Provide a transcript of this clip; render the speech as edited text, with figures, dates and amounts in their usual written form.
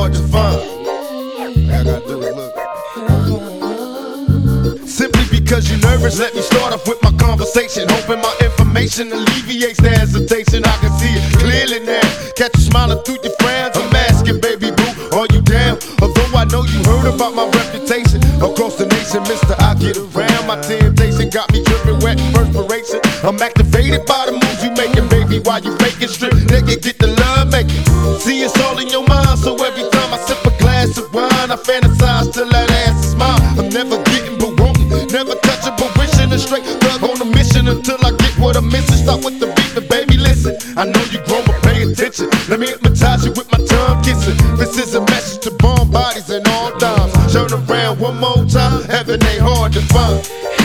hard to find. I gotta do it, look. Simply because you're nervous, let me start off with my conversation. Hoping my information alleviates the hesitation. I can see it clearly now. Catch you smiling through your friends. I'm asking, baby boo, are you down? Although I know you heard about my reputation across the nation, mister, I get around. My temptation got me dripping wet perspiration. I'm activated by the moves you making, baby, while you faking strip. Nigga, get the love making. See, it's all in your mind, so every time I sip a glass of wine, I fantasize till that ass is mine. I'm never getting but wanting, never touching but wishing. A straight thug on a mission until I get what I'm missing. Start with the beat, but baby, listen. I know you grown, but pay attention. Let me hypnotize you with my tongue kissing. This is a message to bomb bodies and all dimes. Turn around one more time, heaven ain't hard to find.